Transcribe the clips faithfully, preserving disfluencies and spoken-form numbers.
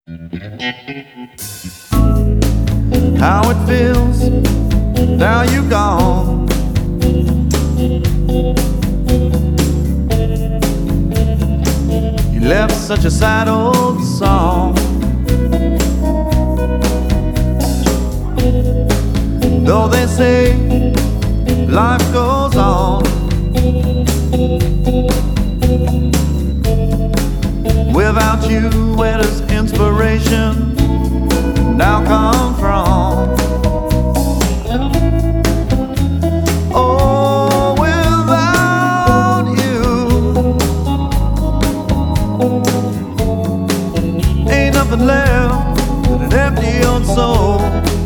How it feels, now you're gone. You left such a sad old song. Though they say life goes on, without you, where does inspiration now come from? Oh, without you, ain't nothing left but an empty old soul.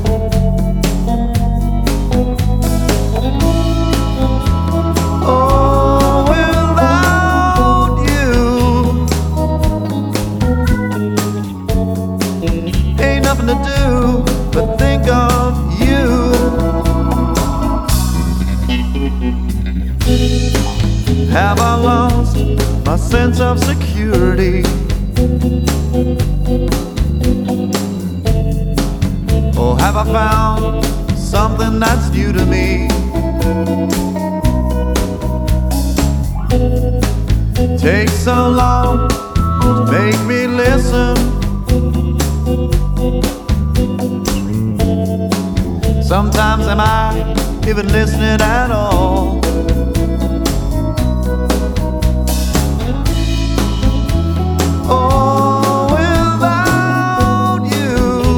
Oh, without you, ain't nothing to do but think of you. Have I lost my sense of security? Or have I found something that's new to me? Takes so long to make me listen. Sometimes am I even listening at all? Oh, without you,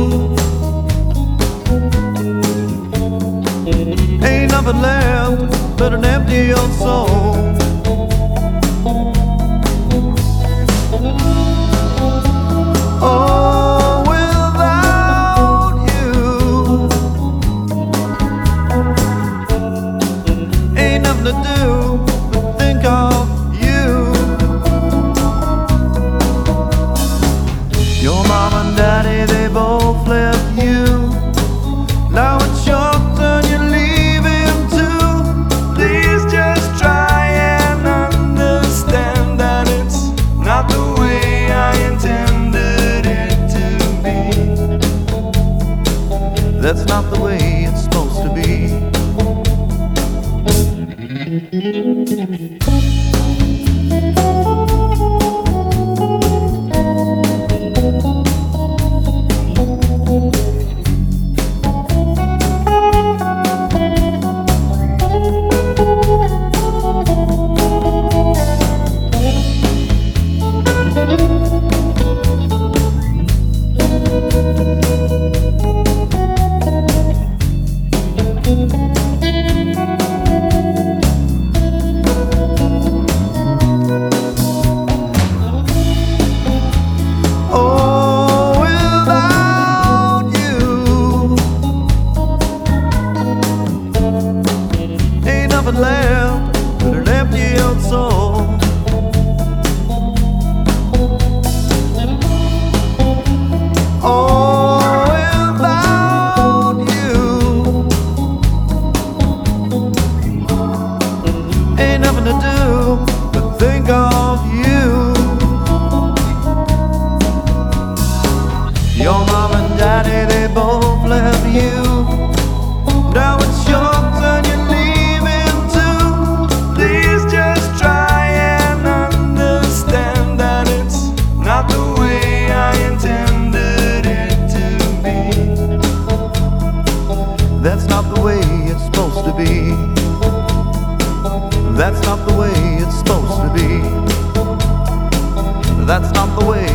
ain't nothing left but an empty old soul. Oh, without you, ain't nothing to do but think of you. Your mom and daddy, they both left you. Now it's your turn, you're leaving too. Please just try and understand that it's not the way I intended it to be. That's not the way it's supposed to be. Oh, without you, ain't nothing left but an empty old soul. Oh, without you, ain't nothing to do but think of you. Your mom and daddy, they both left you. Now it's your turn, you're leaving too. Please just try and understand that it's not the way I intended it to be. That's not the way it's supposed to be. That's not the way it's supposed to be. That's not the way